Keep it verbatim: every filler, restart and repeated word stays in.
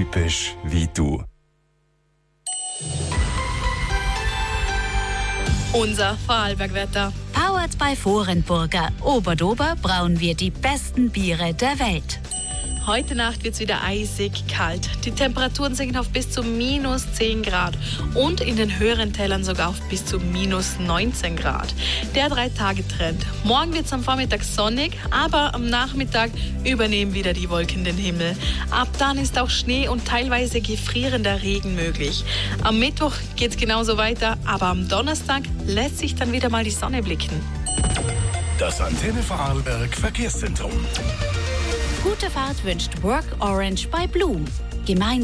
typisch wie du. Unser Vorarlbergwetter. Powered by Vorenburger. Oberdober brauen wir die besten Biere der Welt. Heute Nacht wird es wieder eisig kalt. Die Temperaturen sinken auf bis zu minus zehn Grad und in den höheren Tälern sogar auf bis zu minus neunzehn Grad. Der Drei-Tage-Trend. Morgen wird es am Vormittag sonnig, aber am Nachmittag übernehmen wieder die Wolken den Himmel. Ab dann ist auch Schnee und teilweise gefrierender Regen möglich. Am Mittwoch geht es genauso weiter, aber am Donnerstag lässt sich dann wieder mal die Sonne blicken. Das Antenne Vorarlberg Verkehrszentrum. Gute Fahrt wünscht Work Orange bei Blum. Gemeinsam